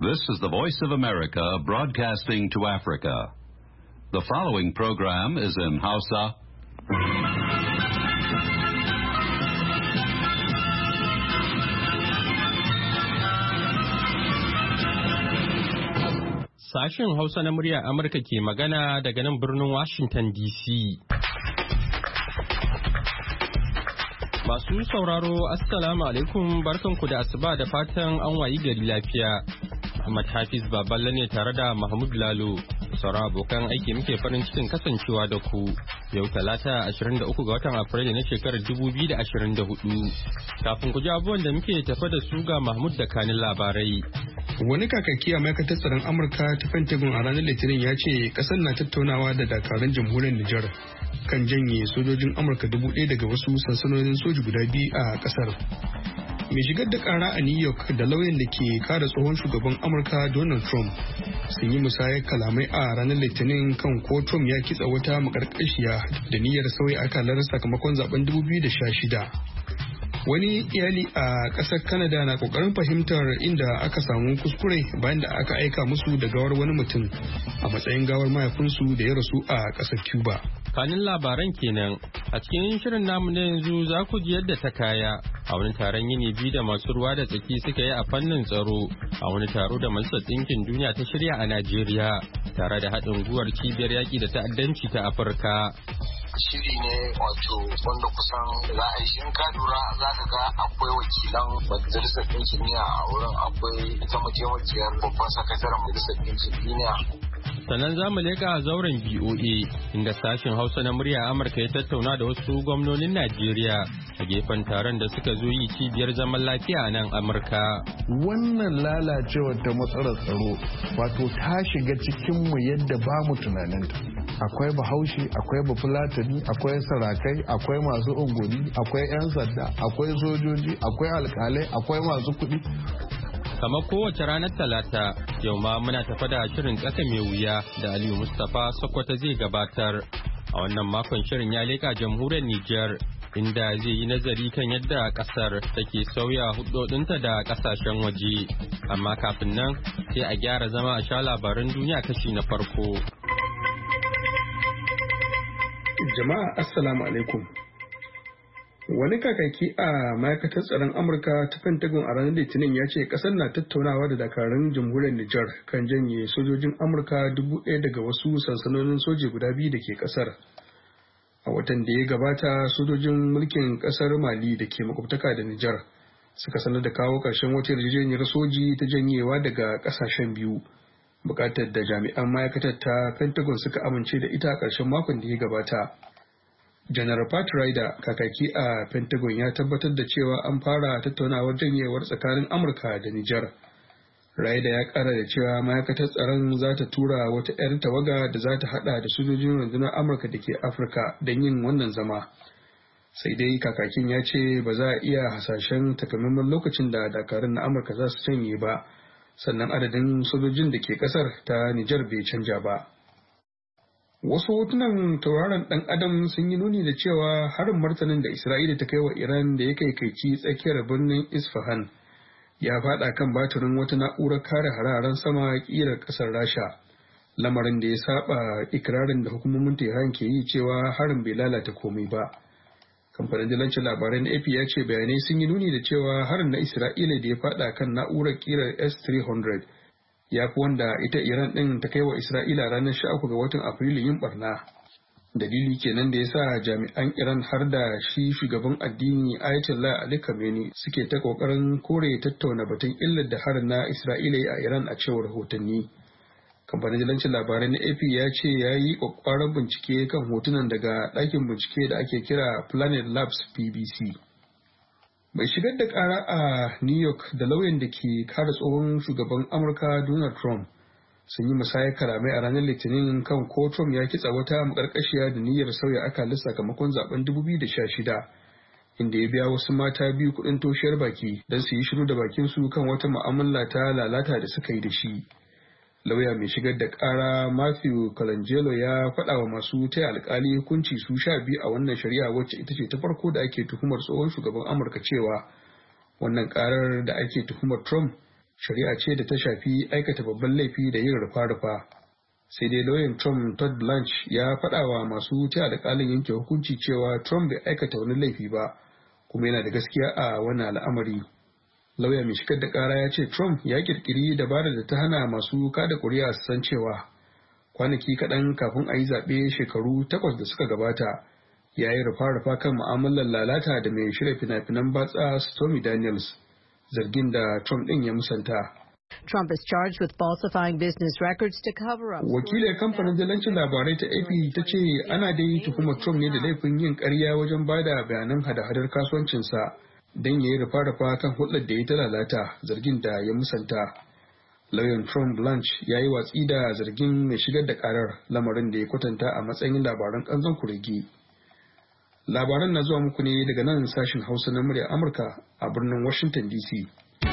This is the Voice of America broadcasting to Africa. The following program is in Hausa. Sashen Hausa na murya Amurka ke magana daga nan birnin Washington DC. Masu sauraro, Assalamu alaikum, barkanku da asuba da fatan an wayi gari lafiya. Ahmad Hafiz Baballe ne tare da Mahmud Lalo. Sauran abokan aiki muke farin cikin kasancewa da ku. Yau Talata 23 ga watan Afrilu na shekarar 2024. Kafin ku ji abubuwan da muke tafa da su ga Mahmud da kanin labarai. Wani kakaki a ma'aikatar tsaron Amurka ta Pentagon a ranar Litinin ya ce kasar na tattaunawa da dakarun jamhuriyar Nijar kan janye sojojin Amurka 1,000 daga wasu sansanonin soji guda biyu a kasar. Mai shigar da kara a New York da lauyan da ke kare tsohon shugaban Amurka Donald Trump sun yi musayar kalamai a ranar Litinin kan ko Trump ya kitsa wata makarkashiya da niyyar sauya akalar sakamakon zaben 2016. Wani iyali a ƙasar Canada na ƙoƙarin fahimtar inda aka samu kuskure bayan da aka aika musu da gawar wani mutum a matsayin gawar mahaifinsu da ya rasu a ƙasar Cuba. Kanin labaran kenan a cikin shirin namu na yanzu za ku ji yadda ta kaya a wani taron yini biyu da masu ruwa da tsaki suka yi a fannin tsaro a wani taro da Majalisar Ɗinkin Duniya ta shirya a Najeriya tare da haɗin gwiwar cibiyar yaƙi da ta'addanci ta Afirka. Shiri ne wato wanda kusan za a yi shi ka lura za ka ga akwai wakilan majalisar ɗinkin duniya a wurin, akwai ita mataimakiyar babban sakataren majalisar ɗinkin duniya. Sannan za mu leƙa zauren BOA inda sashen Hausa na murya Amurka ya tattauna da wasu gwamnonin Najeriya a gefen taron da suka zo yi cibiyar zaman lafiya a nan Amurka. Wannan lalacewar ta matsalar tsaro wato ta shiga cikinmu yadda ba mu tunaninta. Akwai bahaushe, akwai bafulatani, akwai sarakai, akwai masu unguni, akwai 'yan sanda, akwai sojoji, akwai alkalai, akwai masu kuɗi. Kamar kowace ranar Talata, yau ma muna tafa da shirin tsaka mai wuya da Aliyu Mustapha Sokoto zai gabatar. A wannan makon shirin ya leƙa jamhuriyar Nijar, inda zai yi nazari kan yadda ƙasar take sauya hudodinta da ƙasashen waje. Amma kafin nan, sai a gyara zama a sha labaran duniya kashi na farko. Jama'a Assalamu alaikum. Wani kakaki a ma'aikatar tsaron Amurka ta Pentagon a ranar Litinin ya ce kasar na tattaunawa da dakarun jamhuriyar Nijar kan janye sojojin Amurka 1,000 daga wasu sansanonin soji guda biyu da ke kasar. A watan da ya gabata, sojojin mulkin kasar Mali da ke makwabtaka da Nijar suka sanar da kawo ƙarshen wata yarjejeniyar soji ta janyewa daga ƙasashen biyu. Bukatar da jami'an ma'aikatar ta Pentagon suka amince da ita a ƙarshen makon da ya gabata. General Pat Ryder, kakaki a Pentagon, ya tabbatar da cewa an fara tattaunawar janyewar tsakanin Amurka da Nijar. Ryder ya ƙara da cewa ma'aikatar tsaron za ta tura wata 'yar tawaga da za ta haɗa da sojojin rundunar Amurka da ke Afirka don yin wannan zama. Sai dai kakakin ya ce ba za a iya hasashen takamaiman lokacin da dakarun na Amurka za su canye ba. Sannan adadin sojojin da ke kasar ta Nijar bai canja ba. Wasu hotunan tauraron ɗan adam sun yi nuni da cewa harin martanin da Isra'ila ta kai wa Iran da ya kaikaici tsakiyar birnin Isfahan ya faɗa kan batirin wata na'urar kare hararen sama ƙirar ƙasar Rasha, lamarin da ya saba ikirarin da hukumomin Tehran ke yi cewa harin bai lalata komai ba. Kamfanin dillancin labarai na AP ya ce bayanai sun yi nuni da cewa harin na Isra'ila da ya fada kan na'urar kirar S-300 ya fi wanda ita Iran ɗin ta kai wa Isra'ila ranar 13 ga watan Afrilu yin barna. Dalili kenan da ya sa jami'an Iran har da shi shugaban addini Ayatollah Ali Khamenei suke ta kokarin kore tattauna batun illar da harin na Isra'ila a Iran a cewar rahotanni. Kamfanin dillancin labarai na AP ya ce ya yi ƙwaƙwaran bincike kan hotunan daga ɗakin bincike da ake kira Planet Labs PBC. Mai shigar da ƙara a New York da lauyan da ke kare tsohon shugaban Amurka Donald Trump sun yi musayar kalamai a ranar Litinin kan ko Trump ya kitsa wata makarkashiya da niyyar sauya akalin sakamakon zaben 2016, inda ya biya wasu mata biyu kuɗin toshiyar baki don su yi shiru da bakinsu kan wata mu'amala ta lalata da suka yi da shi. Lauya mai shigar da ƙara Matthew Colangelo ya faɗa wa masu taya alkali hukunci su 12 a wannan shari'a wacce ita ce ta farko da ake tuhumar tsohon shugaban Amurka cewa wannan ƙarar da ake tuhumar Trump shari'a ce da ta shafi aikata babban laifi da yin rufa-rufa. Sai dai lauyan Trump Todd Blanche ya faɗa wa masu ta alƙalin yanke hukunci cewa Trump bai aikata wani laifi ba kuma yana da gaskiya a wannan al'amari. Lauya mai shigar da ƙara ya ce Trump ya ƙirƙiri dabarar da ta hana masu kada ƙuri'a su san cewa kwanaki kaɗan kafin a yi zaɓe shekaru 8 da suka gabata ya yi rufa-rufa kan mu'amalar lalata da mai shirya fina-finan batsa Stormy Daniels, zargin da Trump ɗin ya musanta. Trump is charged with falsifying business records to cover up. Wakilin kamfanin dalancin labarai ta AP ta ce ana dai tuhumar Trump ne da laifin yin ƙarya wajen bada bayanan hada-hadar kasuwancinsa don ya yi rufa-rufa kan hulɗar da ya ta lalata, zargin da ya musanta. Lauyan Trump Blanche ya yi watsi da zargin mai shigar da ƙarar, lamarin da ya kwatanta a matsayin labaran ƙanzon kuregi. Labaran na zuwa muku ne daga nan sashen Hausa na muryar Amurka a birnin Washington DC.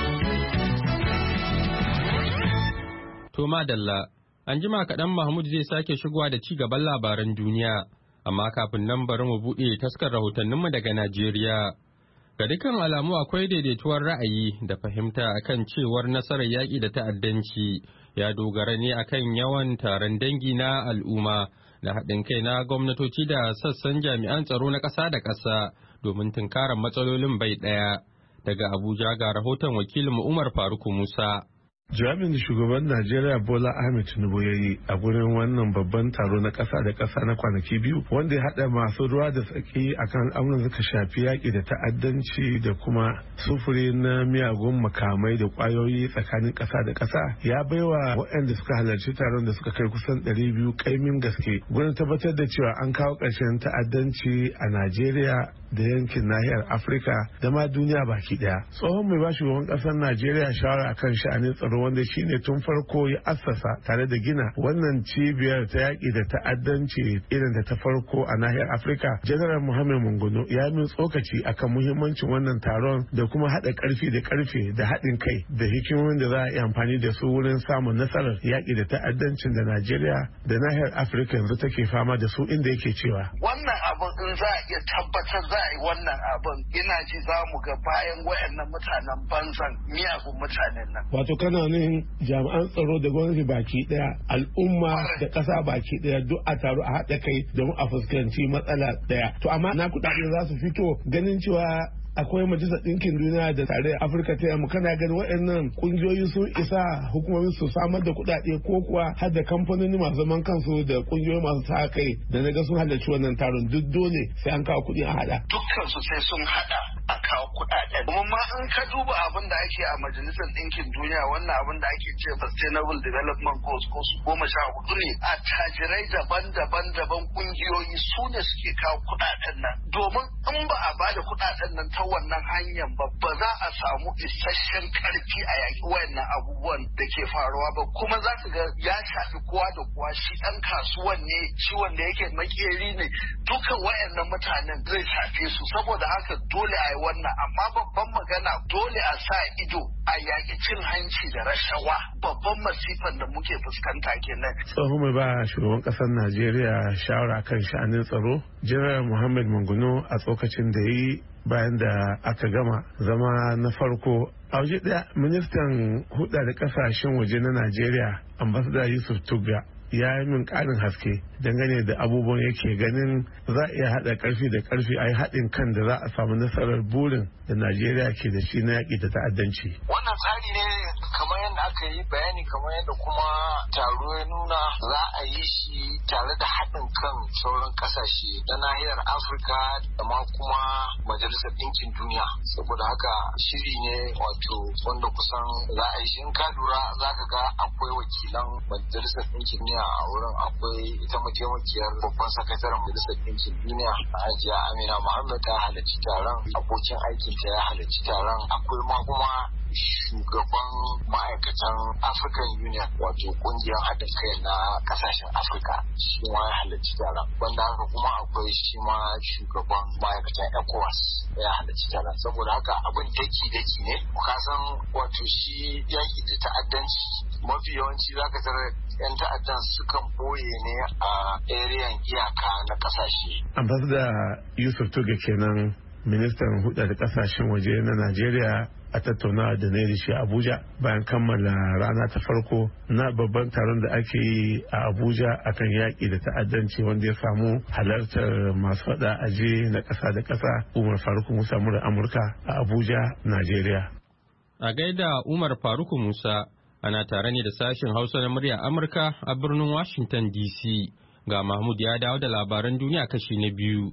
To madalla, an jima kaɗan Mahmud zai sake shigowa da ci gaban labaran duniya, amma kafin nan bari mu buɗe taskar rahotanninmu daga Najeriya. Ga dukkan alamu akwai daidaituwar ra'ayi da fahimta akan cewar nasarar yaƙi da ta'addanci ya dogara ne akan yawan taron dangi na al'umma da haɗin kai na gwamnatoci da sassan jami'an tsaro na ƙasa da ƙasa domin tunkarar matsalolin bai ɗaya. Daga Abuja ga rahoton wakilinmu Umar Faruku Musa. Jami'in shugaban Najeriya Bola Ahmed Tinubu ya yi a gurin wannan babban taro na ƙasa da ƙasa na kwanaki biyu wanda ya haɗa masu ruwa da tsaki akan al'amuran suka shafi yaƙi da ta'addanci da kuma sufuri na miyagun makamai da ƙwayoyi tsakanin ƙasa da ƙasa ya baiwa waɗanda suka halarci taron da suka kai kusan 200 ƙaimin gaske gurin tabbatar da cewa an kawo ƙarshen ta'addanci a Najeriya da yankin nahiyar Afirka da ma duniya baki ɗaya. Tsohon mai ba shugaban ƙasar Najeriya shawara akan sha'anin tsaro wanda shine tun farko ya assasa tare da gina wannan cibiyar ta yaƙi da ta'addanci irin da ta farko a nahiyar Afirka. General Muhammad Monguno ya min tsokaci akan muhimmancin wannan taron da kuma haɗa ƙarfi da ƙarfe da haɗin kai da hikimomin da za a yi amfani da su wurin samun nasarar yaƙi da ta'addancin da Najeriya da nahiyar Afirka yanzu take fama da su inda yake cewa. Wannan abin in za a iya tabbatar za a yi wannan abin ina ji za mu ga bayan wayannan mutanen banzan miyagun mutanen nan. Wato kana jami'an tsaro da gwamnati baki daya al'umma da ƙasa baki daya duk a taru a haɗa kai don a fuskanci matsala daya to amma na kuɗaɗe za su fito ganin cewa akwai majalisar ɗinkin duniya da tarayyar Afirka ta yamma kana ganin waɗannan ƙungiyoyi sun isa hukumomin su samar da kuɗaɗe ko kuwa har da kamfanoni masu zaman kansu da ƙungiyoyi masu sa kai da na ga sun halarci wannan taron duk dole sai an kawo kuɗi a haɗa. Dukkan su sai sun haɗa a kawo kuɗaɗen. Kuma ma in ka duba abin da ake a majalisar ɗinkin duniya wannan abin da ake ce Sustainable Development Goals ko su 14 ne a tajirai daban-daban ƙungiyoyi su ne suke kawo kuɗaɗen nan domin in ba a bada kuɗaɗen nan ta wannan hanyar ba za a samu isasshen karfi a yaƙi wayannan abubuwan da ke faruwa ba kuma za ka ga ya shafi kowa da kowa shi ɗan kasuwan ne shi wanda yake makeri ne dukan wayannan mutanen zai shafe su saboda haka dole a yi wannan amma babban magana dole a sa ido a yaƙi cin hanci da rashawa babban masifan da muke fuskanta kenan. Tsohon mai ba shugaban ƙasar Najeriya shawara kan sha'anin tsaro General Muhammad Monguno a tsokacin da yi bayan da aka gama zama na farko a waje daya ministan hulɗa da kasashen waje na Najeriya ambassador Yusuf Tugga ya yi min ƙarin haske dangane da abubuwan yake ganin za a iya haɗa ƙarfi da ƙarfi a yi haɗin kan da za a samu nasarar burin da Najeriya ke da shi na yaƙi da ta'addanci. Wannan tsari ne kamar yadda aka yi bayani kamar yadda kuma taro ya nuna za a yi shi tare da haɗin kan sauran ƙasashe na nahiyar Afirka da ma kuma Majalisar Ɗinkin Duniya. Saboda haka shiri ne wato wanda kusan za a yi shi in ka lura za ka ga akwai wakilan Majalisar Ɗinkin Duniya a wurin akwai ita mataimakiyar babban sakataren Majalisar Ɗinkin Duniya Hajiya Amina Muhammad ta halarci taron abokin aikin ta ya halarci taron akwai ma kuma shugaban ma'aikatan African Union wato kungiyar haɗin kai na kasashen Afirka shi ma ya halarci taron banda haka kuma akwai shi ma shugaban ma'aikatan ECOWAS ya halarci taron saboda haka abin daki ne ka san wato shi yaki da ta'addanci mafi yawanci zaka tarar yan ta'addan sukan boye ne a ariyan iyaka na kasashe. Ambassador Yusuf Tuge kenan ministan hudu da kasashen waje na Najeriya a tattauna da na da shi Abuja bayan kammala rana ta farko na babban taron da ake yi a Abuja akan yaƙi da ta'addanci wanda ya samu halartar masu faɗa aje na ƙasa da ƙasa. Umar Faruk Musa, murar Amurka a Abuja, Najeriya. A gaida Umar Faruk Musa, ana tare ne da sashen Hausa na murya Amurka a birnin Washington DC. Ga Mahmud ya dawo da labaran duniya kashi na biyu.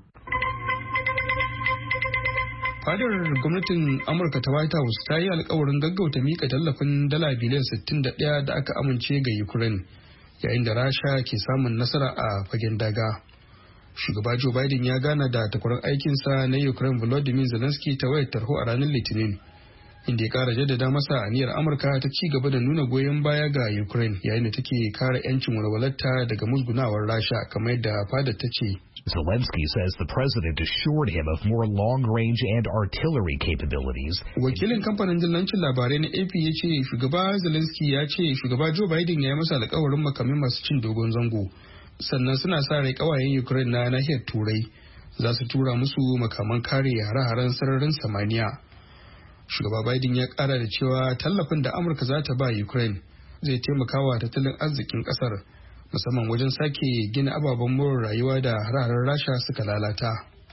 Fadar gwamnatin Amurka ta White House ta yi alkawarin gaggauta mika tallafin dala biliyan 61 da aka amince ga Ukraine yayin da Rasha ke samun nasara a fagen daga. Shugaba Joe Biden ya gana da takwarar aikinsa na Ukraine Volodymyr Zelensky ta wayar tarho a ranar Litinin, inda ya kara jaddada masa aniyar Amurka ta ci gaba da nuna goyon baya ga Ukraine yayin da take kare 'yancin walwalarta daga musgunawar Rasha, kamar yadda fadar ta ce. Zelensky says the president assured him of more long-range and artillery capabilities. Wakilin kamfanin dillancin labarai na AP ya ce shugaba Zelensky ya ce shugaba Joe Biden ya yi masa alkawarin makamai masu cin dogon zango. Sannan suna sa rai kawayen Ukraine na nahiyar Turai za su tura musu makaman kare hare-haren sararin samaniya. Shugaba Biden ya kara da cewa tallafin da Amurka za ta ba Ukraine zai taimaka wa tattalin arzikin kasar, musamman wajen sake gina ababen more rayuwa da hararen Rasha suka lalata.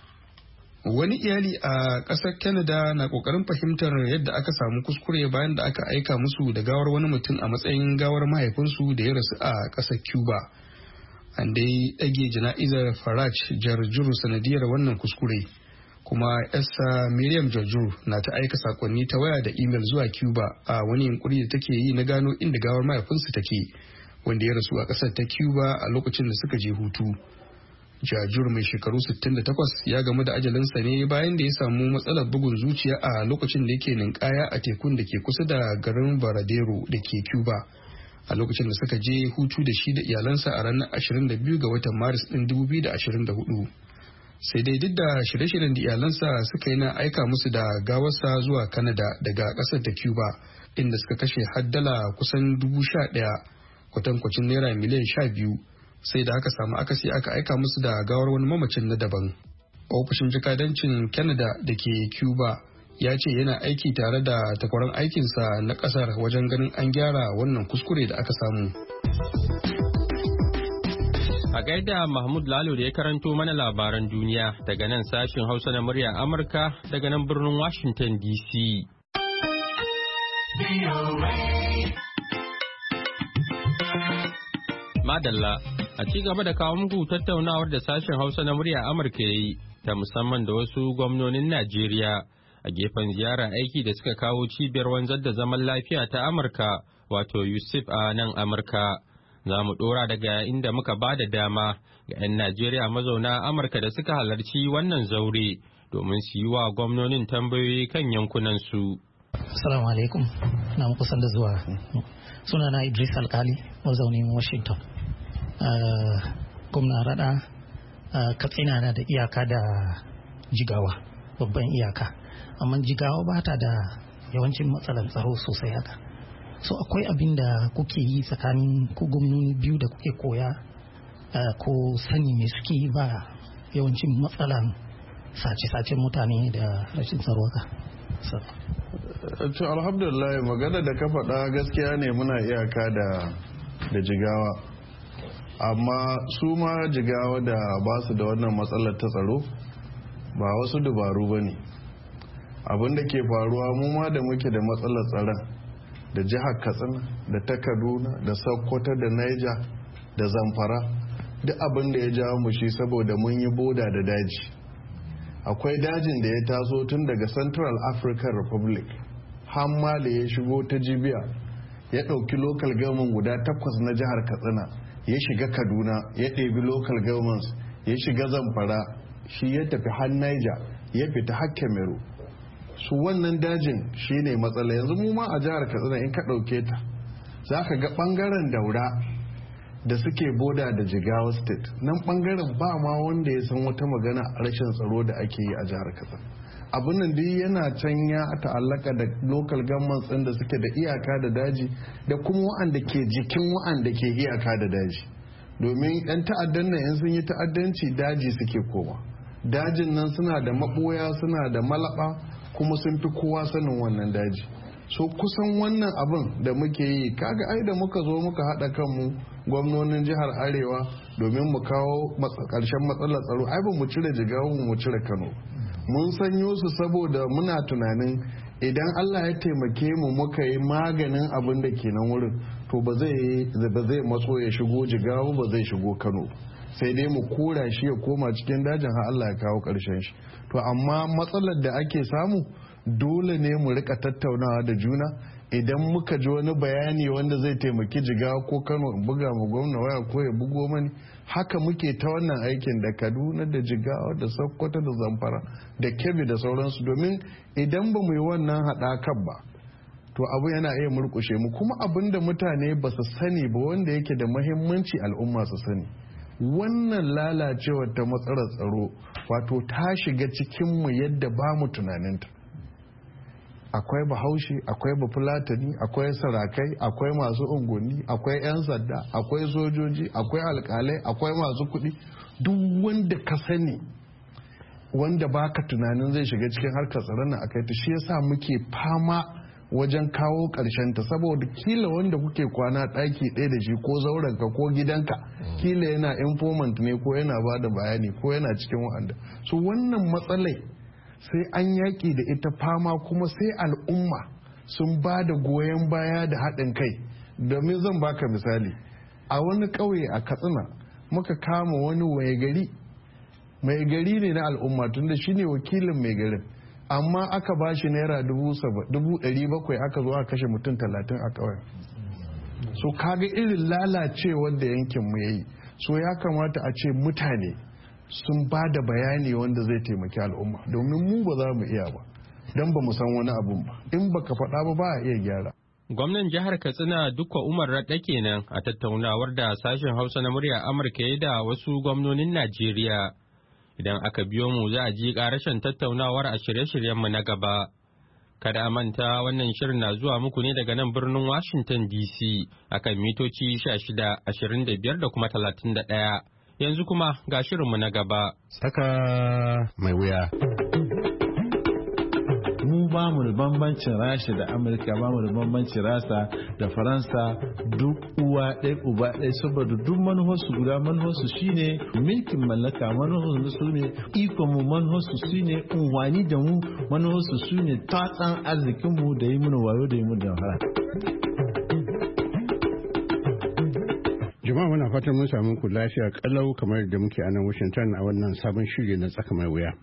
Wani iyali a ƙasar Canada na ƙoƙarin fahimtar yadda aka samu kuskure bayan da aka aika musu da gawar wani mutum a matsayin gawar mahaifinsu da ya rasu a ƙasar Cuba. An dai ɗage jana'izar Faraj Jarjuru sanadiyar wannan kuskure, kuma Esther Miriam Jarjuru na ta aika sakonni ta waya da imel zuwa Cuba a wani yunkuri da take yi na gano inda gawar mahaifinsu take, wanda ya rasu a ƙasar ta Cuba a lokacin da suka je hutu. Jajur mai shekaru 68 ya gamu da ajalinsa ne bayan da ya samu matsalar bugun zuciya a lokacin da yake ninkaya a tekun da ke kusa da garin Varadero da ke Cuba a lokacin da suka je hutu da shi da iyalansa a ranar 22 ga watan Maris ɗin 2024. Sai dai duk da shirye-shiryen da iyalansa suka yi na aika musu da gawarsa zuwa Canada daga ƙasar ta Cuba, inda suka kashe har dala kusan 11,000 kwatankwacin naira miliyan 12, sai da aka samu akasi aka aika musu da gawar wani mamacin na daban. Ofishin jakadancin Canada da ke Cuba ya ce yana aiki tare da takwaran aikinsa na kasar wajen ganin an gyara wannan kuskure da aka samu. A gaida Mahmud Lalo da ya karanto mana labaran duniya daga nan sashin Hausa na murya Amurka daga nan birnin Washington DC. Madalla, a ci gaba da kawo muku tattaunawar da sashen Hausa na murya Amurka ya yi ta musamman da wasu gwamnonin Najeriya a gefen ziyara aiki da suka kawo cibiyar wanzar da zaman lafiya ta Amurka, wato Yusuf a nan Amurka. Za mu ɗora daga inda muka ba da dama ga 'yan Najeriya mazauna Amurka da suka halarci wannan zaure domin su yi wa gwamnonin tambayoyi kan yankunansu. Assalamu alaikum, na kusan da zuwa. Sunana Idris Alkali, mazaunin Washington. Gwamna Rada, Katsina na da iyaka da Jigawa, babban iyaka. Amma Jigawa ba ta da yawancin matsalar tsaro sosai haka. So akwai abin da kuke yi tsakanin ku gwamnoni biyu da kuke koya ko sani me suke yi ba yawancin matsalan sace-sacen mutane da rashin tsaro haka. To alhamdulillah, magana da ka faɗa gaskiya ne, muna iyaka da Jigawa, amma su ma Jigawa da ba su da wannan matsalar ta tsaro ba wasu dabaru ba ne. Abin da ke faruwa mu ma da muke da matsalar tsaron da jihar Katsina da ta Kaduna da Sokoto da Niger da Zamfara, duk abin da ya jawo mu shi saboda mun yi boda da daji. Akwai dajin da ya taso tun daga Central African Republic har ma da ya shigo ta Jibiya, ya ɗauki local government guda 8 na jihar Katsina, ya shiga Kaduna, ya ɗebi local governments, ya shiga Zamfara, shi ya tafi har Niger, ya fita har Cameroon. Su wannan dajin shi ne matsala. Yanzu mu ma a jihar Katsina in ka ɗauke ta, za ka ga ɓangaren Daura da suke boda da Jigawa state, nan ɓangaren ba ma wanda ya san wata magana a rashin tsaro da ake yi a jihar Katsina. Abin nan dai yana can ya ta'allaka da local governments ɗin da suke da iyaka da daji da kuma wa'anda ke jikin wa'anda ke iyaka da daji. Domin 'yan ta'addan nan in sun yi ta'addanci daji suke koma. Dajin nan suna da maɓoya, suna da malaba, kuma sun fi kowa sanin wannan daji. So kusan wannan abin da muke yi kaga ai da muka zo muka haɗa kanmu gwamnonin jihar Arewa domin mu kawo ƙarshen matsalar tsaro ai ba mu cire Jigawa mu cire Kano. Mun sanyo su saboda muna tunanin idan Allah ya taimake mu muka yi maganin abin da ke nan wurin to ba zai matso ya shigo Jigawa ba zai shigo Kano, sai dai mu kora shi ya koma cikin dajin har Allah ya kawo ƙarshen shi. To amma matsalar da ake samu dole ne mu rika tattaunawa da juna. Idan muka ji wani bayani wanda zai taimaki Jigawa ko Kano in buga mu gwamna waya ko ya bugo mani, haka muke ta wannan aikin da Kaduna da Jigawa da Sokoto da Zamfara da Kebbi da sauransu, domin idan ba mu yi wannan haɗakan ba to abu yana iya murƙushe mu. Kuma abin da mutane ba su sani ba wanda yake da muhimmanci al'umma su sani, wannan lalacewar ta matsalar tsaro wato ta shiga cikinmu yadda ba mu tunaninta. Akwai bahaushe, akwai bafulatani, akwai sarakai, akwai masu unguwanni, akwai 'yan sanda, akwai sojoji, akwai alkalai, akwai masu kuɗi. Duk wanda ka sani wanda baka tunanin zai shiga cikin harkar tsaron nan akai ta, shi yasa muke fama wajen kawo ƙarshen ta, saboda kila wanda kuke kwana ɗaki ɗaya da shi ko zaurenka ko gidanka kila yana informant ne ko yana bada bayani ko yana cikin wa'anda. So wannan matsalai sai an yaƙi da ita fama, kuma sai al'umma sun ba da goyon baya da haɗin kai. Domin zan baka misali, a wani ƙauye a Katsina muka kama wani mai gari ne na al'umma tunda shi ne wakilin mai garin, amma aka ba shi naira 700,000 aka zo aka kashe mutum 30 a ƙauyen. So kaga irin lalacewar da yankinmu ya yi. So ya kamata a ce mutane sun ba da bayani wanda zai taimaki al'umma, domin mu ba za mu iya ba don ba mu san wani abun ba, in baka faɗa ba a iya gyara. Gwamnan jihar Katsina Dukko Umar Radda kenan a tattaunawar da sashen Hausa na murya Amurka ya da wasu gwamnonin Najeriya. Idan aka biyo mu za a ji ƙarashin tattaunawar a shirye-shiryenmu na gaba. Kada a manta wannan shirin na zuwa muku ne daga nan birnin Washington DC akan mitoci 16, 25 da kuma 31. Yanzu kuma ga shirinmu na gaba. Tsaka mai wuya. Mu ba mu da bambancin Rasha da Amurka, ba mu da bambancin Rasa da Faransa, duk uwa ɗaya uba ɗaya, saboda duk manufarsu guda. Manufarsu shine mulkin mallaka, manufarsu su ne ikon mu, manufarsu su ne unwani da mu, manufarsu su ne tatsan arzikinmu da yi mana wayo da yi mana damfara. Jama'a muna fatan mun samu ku lafiya kalau kamar da muke a nan Washington a wannan sabon shiri na tsaka mai wuya.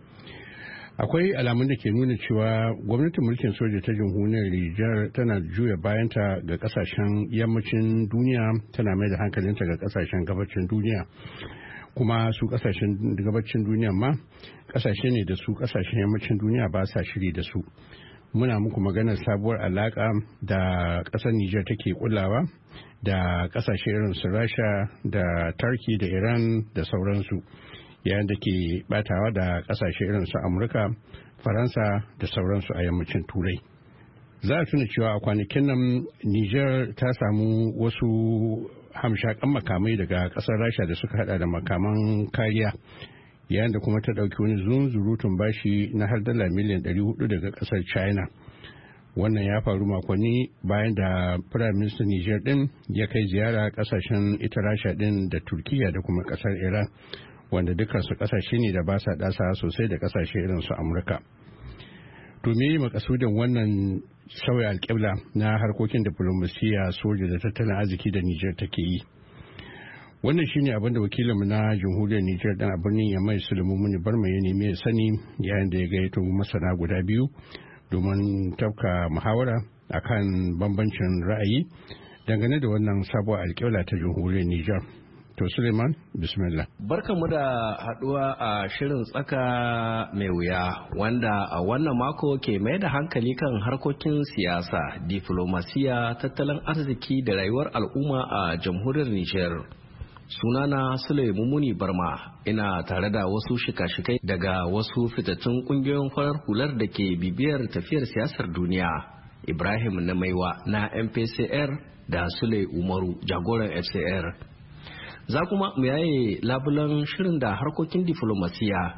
Akwai alamun da ke nuna cewa gwamnatin mulkin soja ta jamhuriyar Nijar tana juya bayanta ga kasashen yammacin duniya, tana mai da hankalinta ga kasashen gabacin duniya. Kuma su kasashen gabacin duniya ma kasashe ne da su kasashen yammacin duniya ba sa shiri da su. Muna muku maganar sabuwar alaka da kasar Nijar take kulawa da kasashe irin su Rasha da Turkey da Iran da sauransu, yayin da ke batawa da kasashe irin su Amurka, Faransa da sauransu a yammacin Turai. Za a tuna cewa a kwanakin nan Nijar ta samu wasu hamshakan makamai daga kasar Rasha da suka hada da makaman kariya, yayin da kuma ta dauki wani zunzurutun bashi na har dala miliyan 400 daga kasar China. Wannan ya faru makonni bayan da Prime Minister Niger din ya kai ziyara kasashen ita Rasha din da Turkiya da kuma kasar Iran, wanda dukansu kasashe ne da ba sa dasa sosai da kasashe irin su Amurka. To me makasudin wannan sauya alƙibla na harkokin diplomasiya, soja da tattalin arziki da Niger take yi? Wannan shine abin da wakilinmu na jamhuriyar Niger dan a birnin Yamai Sulaimu Muni Barma ya nemi ya sani yayin da ya gaito masana guda biyu domin tafka muhawara akan bambancin ra'ayi dangane da wannan sabuwar alƙibla ta jamhuriyar Niger. To Suleiman, bismillah. Barkanmu da haduwa a shirin tsaka mai wuya wanda a wannan mako ke mai da hankali kan harkokin siyasa, diflomasiya, tattalin arziki da rayuwar al'umma a jamhuriyar Niger. Sunana Sulaimu Muni Barma, ina tare da wasu shika-shikai daga wasu fitattun kungiyoyin farar hular da ke bibiyar tafiyar siyasar duniya. Ibrahim na Maiwa na MPCR da Sule Umaru jagoran FCR. Za kuma mu yaye labulan shirin da harkokin diflomasiya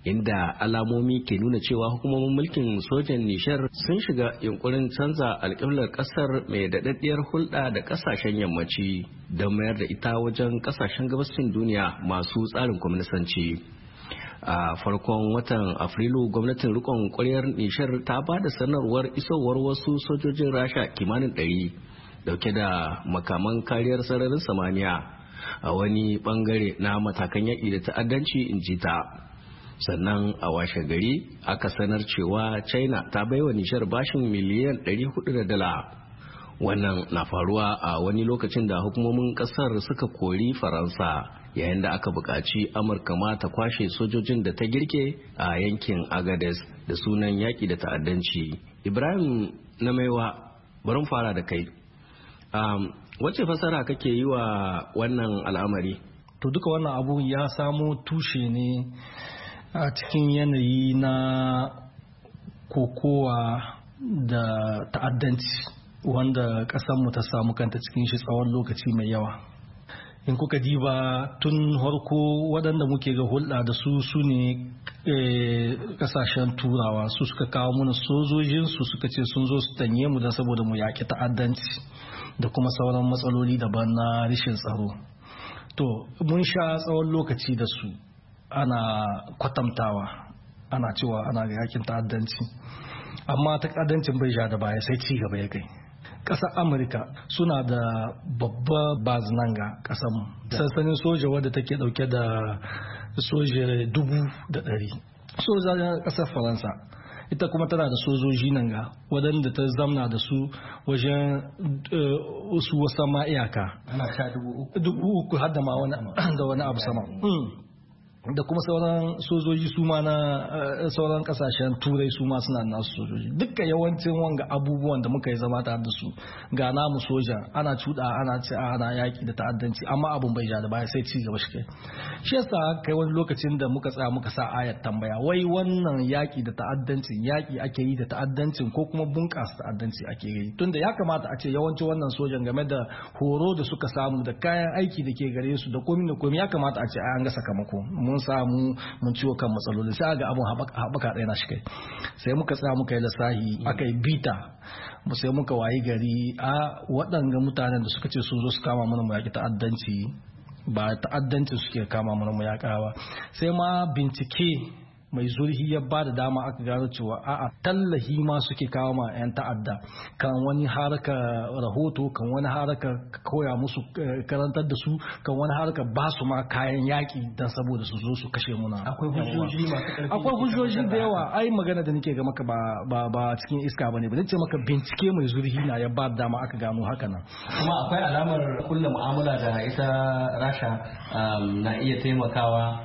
inda alamomi ke nuna cewa hukumomin mulkin sojan Nishar sun shiga yunkurin canza alƙiblar ƙasar mai daɗaɗɗiyar hulɗa da ƙasashen yammaci don mayar da ita wajen ƙasashen gabashin duniya masu tsarin kwaminisanci. A farkon watan Afrilu gwamnatin rikon ƙwaryar Nishar ta ba da sanarwar isowar wasu sojojin Rasha kimanin 100 dauke da makaman kariyar sararin samaniya a wani bangare na matakan yaƙi da ta'addanci in ji ta. Sannan a washe gari aka sanar cewa China ta baiwa Nishar bashin miliyan 400 da dala. Wannan na faruwa a wani lokacin da hukumomin kasar suka kori Faransa yayin da aka buƙaci Amurka ma ta kwashe sojojin da ta girke a yankin Agades da sunan yaƙi da ta'addanci. Ibrahim na maiwa bari fara da kai. Wace fasara kake yi wa wannan al'amari? To duka wannan abu ya samo tushe ne a cikin yanayi na kokowa da ta'addanci wanda ƙasarmu ta samu kanta cikin shi tsawon lokaci mai yawa. In kuka diba tun harko waɗanda muke ga hulɗa da su ne ƙasashen turawa su suka kawo mana sojojinsu suka ce sun zo su tanye mu don saboda mu yaƙi ta'addanci da kuma sauran matsaloli daban na rashin tsaro. To mun sha tsawon lokaci da su ana kwatantawa ana cewa ana yakin ta'addanci amma ta'addancin bai sha da baya sai ci gaba ya kai. Ƙasar Amurka suna da babba bazinanga ƙasar sansanin soja wadda take ɗauke da soja 100,000. Soja ƙasar Faransa ita kuma tana da sojoji nan ga waɗanda ta zamna da su wajen su wasa ma iyaka. Ana sha 3,000 har da ma wani abu sama. Da kuma sauran sojoji su ma na sauran kasashen turai su ma suna nasu sojoji. Dukkan yawancin wanga abubuwan da muka yi zama tare da su ga namu soja ana cuda ana ci ana yaki da ta'addanci amma abun bai ja da baya sai ci gaba shi kai. Shi yasa kai wani lokacin da muka tsaya muka sa ayat tambaya wai wannan yaki da ta'addancin yaki ake yi da ta'addancin ko kuma bunƙasa ta'addanci ake yi, tunda ya kamata a ce yawancin wannan sojan game da horo da suka samu da kayan aiki da ke gare su da komi da komi ya kamata a ce an ga sakamako. Mun samu mun ciwo kan matsaloli sai ga abun haɓaka ɗaya na shi kai. Sai muka tsaya muka yi lissahi aka yi bita sai muka wayi gari a waɗanga mutanen da suka ce sun zo su kama mana mu yaƙi ta'addanci ba ta'addanci suke kama mana mu yaƙa ba. Sai ma bincike mai zurfi ya ba da dama aka gano cewa a'a tallahi ma suke kawo ma 'yan ta'adda kan wani haraka rahoto kan wani haraka koya musu karantar da su kan wani haraka ba su ma kayan yaki don saboda su zo su kashe muna. Akwai hujjoji masu ƙarfi. Akwai hujjoji da yawa. Ai magana da nake ga maka ba cikin iska bane ba ce maka bincike mai zurfi na ya ba da dama aka gano haka nan. Kuma akwai alamar kulla mu'amala da ita Rasha na iya taimakawa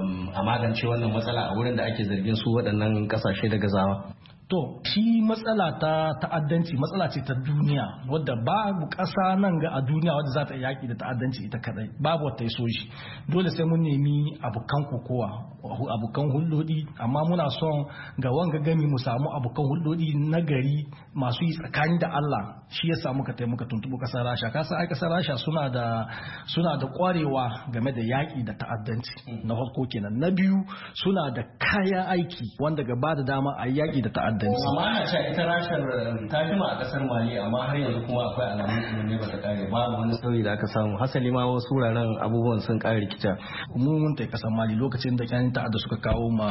a magance wannan matsala a wurin da ake zargin su waɗannan ƙasashe da gazawa. To shi matsala ta ta'addanci matsala ce ta duniya wadda babu ƙasa nan ga a duniya wadda za ta yi yaƙi da ta'addanci ita kadai babu wata ya so shi. Dole sai mun nemi abokan kokowa abokan hulɗoɗi amma muna son ga wanga gami mu samu abokan hulɗoɗi na gari masu yi tsakani da Allah. Shi ya samu ka taimaka tuntuɓo ƙasar Rasha. Kasa ai ƙasar Rasha suna da ƙwarewa game da yaƙi da ta'addanci na farko kenan. Na biyu suna da kayan aiki wanda gaba da dama a yaƙi da ta'addanci. Amma ana cewa ita Rashar ta jima a kasar Mali amma har yanzu kuma akwai alamun ne ba ta kare babu wani sauyi da aka samu. Hasali ma wasu wuraren abubuwan sun kare rikica. Mun ta kasar Mali lokacin da kyanin ta'adda suka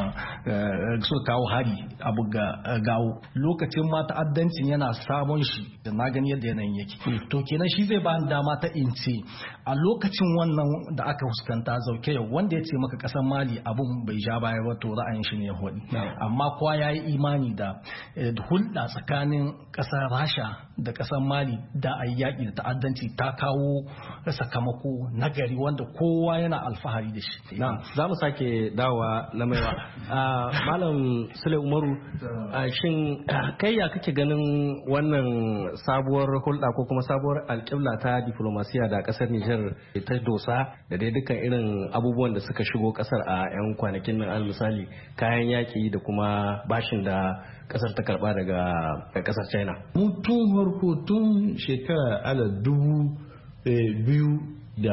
kawo hari abu ga gawo. Lokacin ma ta'addancin yana sabon shi da na gani yadda yanayin yake. To kenan shi zai ba dama ta ince a lokacin wannan da aka fuskanta zauke yau wanda ya ce maka kasar Mali abun bai ja baya ba to ra'ayin shi ne ya hodi. Amma kowa ya yi imani da hulɗa tsakanin ƙasar Rasha da ƙasar Mali da a yaƙi da ta'addanci ta kawo sakamako nagari wanda kowa yana alfahari da shi. Za mu sake dawowa na maiwa. Malam Sule Umaru, shin kai ya kake ganin wannan sabuwar hulɗa ko kuma sabuwar alƙibla ta diplomasiya da ƙasar Nijar ta dosa da dai dukkan irin abubuwan da suka shigo ƙasar a 'yan kwanakin nan, al misali kayan yaƙi da kuma bashin da kasar ta karba daga kasar China. Tun farko tun shekara 2000 da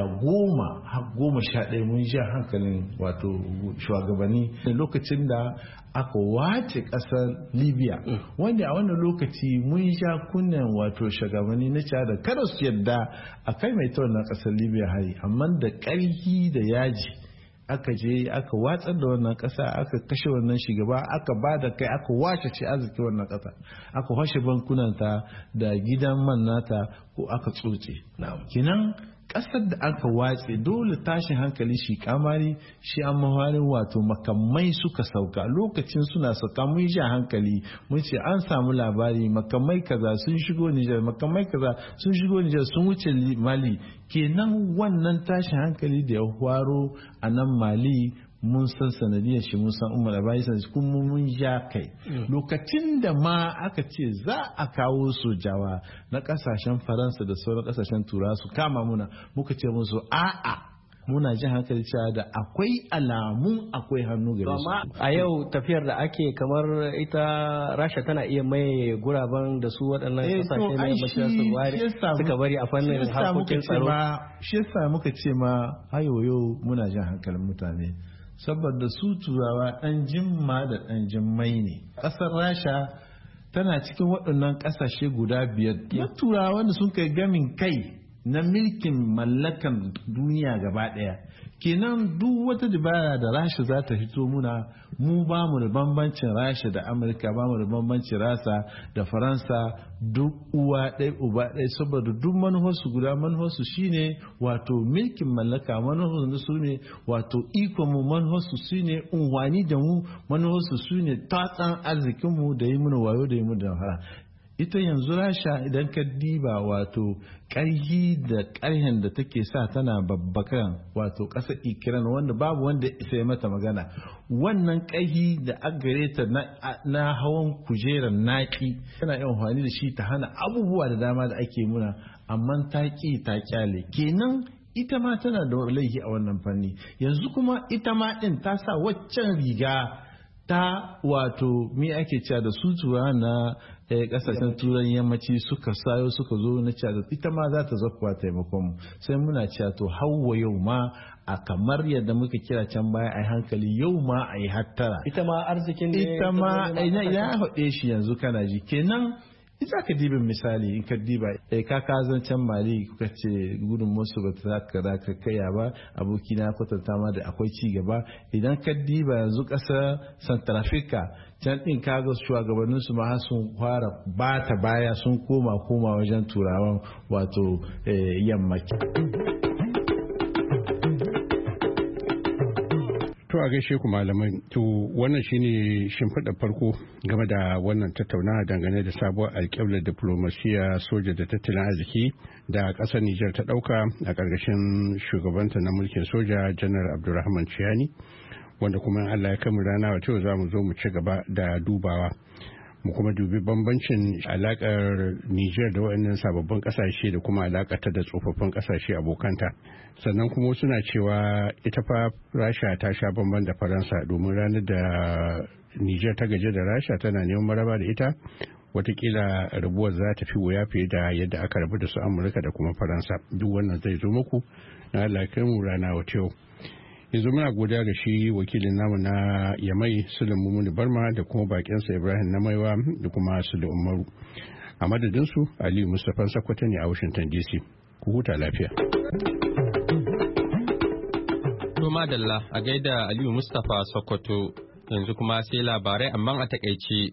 10-11 mun sha hankalin wato shugabanni lokacin da aka wace kasar Libya wanda a wannan lokaci mun sha kunnen wato shugabanni na da kada su yadda a kai mai ta wannan kasar Libya hari amma da ƙarfi da yaji aka je aka watsar da wannan kasa aka kashe wannan shugaba aka ba da kai aka washe ci arziki wannan kasa aka washe bankunanta da gidan man nata ko aka tsotse kenan kasar da aka watse dole tashin hankali shi kamari shi an mawarin wato makamai suka sauka lokacin suna sauka mun ji hankali mun ce an samu labari makamai kaza sun shigo Nijar makamai kaza sun shigo Nijar sun wuce Mali kenan wannan tashin hankali da ya faro a nan Mali mun san sanadiyar shi mun san umar abaisan kuma mun ja kai lokacin da ma aka ce za a kawo sojawa na kasashen Faransa da sauran kasashen Turawa su kama muna muka ce musu a'a muna jin hankali cewa da akwai alamun akwai hannu gare su a yau tafiyar da ake kamar ita Rasha tana iya mai guraben da su waɗannan kasashe na yammacin suka bari a fannin harkokin tsaro shi yasa muka ce ma hayoyo muna jin hankalin mutane saboda su turawa ɗan jimma da ɗan jimmai ne ƙasar Rasha tana cikin waɗannan ƙasashe guda 5 na turawa wanda sun kai gamin kai na milkin mallakan duniya gaba ɗaya kenan duk wata dabara da Rasha za ta fito muna mu ba mu da bambancin Rasha da Amurka ba mu da bambancin Rasa da Faransa duk uwa ɗaya uba ɗaya saboda duk manufarsu guda manufarsu shine wato milkin mallaka manufarsu su ne wato ikon mu manufarsu su ne unwani da mu manufarsu su ne tatsan arzikinmu da yi mana wayo da yi mana damfara ita yanzu Rasha idan ka diba wato ƙarhi da ƙarhen da take sa tana babbakan wato ƙasar Ukraine wanda babu wanda isa mata magana wannan ƙarhi da agare ta na hawan kujerar naki tana yin amfani da shi ta hana abubuwa da dama da ake muna amma ta ƙi ta kyale kenan ita ma tana da laifi a wannan fanni yanzu kuma ita ma ɗin ta sa waccan riga ta wato me ake cewa da su tura na kasashen turan yammaci suka sayo suka zo na cewa ita ma za ta zakuwa taimakon mu sai muna cewa to hawa yau ma a kamar yadda muka kira can baya a hankali yau ma a yi hattara ita ma arzikin ne ita ma ya haɗe shi yanzu kana ji kenan ita ka dibin misali in ka diba ka zancen Mali kuka ce gudun musu ba ta ka kaya ba aboki na kwatanta ma da akwai ci gaba idan ka diba yanzu ƙasar Central Africa can din kaga shugabannin su ma sun fara bata baya sun koma wajen turawan wato yammaci. To a gaishe ku malamai to wannan shine shimfiɗa farko game da wannan tattaunawa dangane da sabuwar alƙiblar diplomasiya soja da tattalin arziki da ƙasar Nijar ta ɗauka a ƙarƙashin shugabanta na mulkin soja Janar Abdulrahman Chiani wanda kuma Allah ya kama rana wato za mu zo mu ci gaba da dubawa mu kuma dubi bambancin alakar Niger da waɗannan sababbin ƙasashe da kuma alakata da tsofaffin ƙasashe abokanta sannan kuma suna cewa ita fa Rasha ta sha bamban da Faransa domin ranar da Niger ta gaje da Rasha tana neman maraba da ita watakila rabuwar za ta fi wuya fiye da yadda aka rabu da su Amurka da kuma Faransa duk wannan zai zo muku na Allah kai mu rana wata yau yanzu muna godiya ga shi wakilin namu na Yamai Suleiman Mumuni Barma da kuma bakinsa Ibrahim Namaiwa da kuma Sule Umaru a madadinsu Aliyu Mustapha Sakwata ne a Washington DC ku huta lafiya. To madalla a gaida Aliyu Mustapha Sokoto yanzu kuma sai labarai amma a takaice.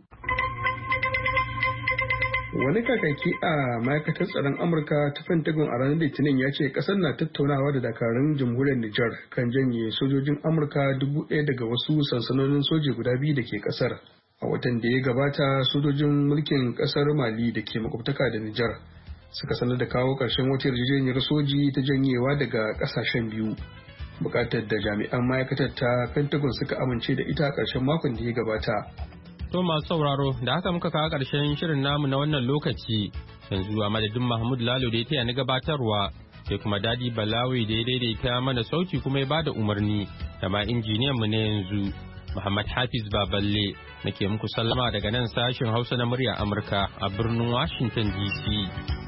Wani kakaki a ma'aikatar tsaron Amurka ta Pentagon a ranar Litinin ya ce kasar na tattaunawa da dakarun jamhuriyar Nijar kan janye sojojin Amurka 1,000 daga wasu sansanonin soji guda 2 da ke kasar. A watan da ya gabata sojojin mulkin kasar Mali da ke makwabtaka da Nijar suka sanar da kawo ƙarshen wata yarjejeniyar soji ta janyewa daga ƙasashen biyu. Bukatar da jami'an ma'aikatar ta Pentagon suka amince da ita a ƙarshen makon da ya gabata. To masu sauraro da haka muka kawo ƙarshen shirin namu na wannan lokaci yanzu a madadin Mahmud Lalo da ya taya ni gabatarwa sai kuma Dadi Balawi da ya daidaita mana sauti kuma ya bada umarni da ma injiniyan mu na yanzu Muhammad Hafiz Baballe nake muku sallama daga nan sashin Hausa na murya Amurka a birnin Washington DC.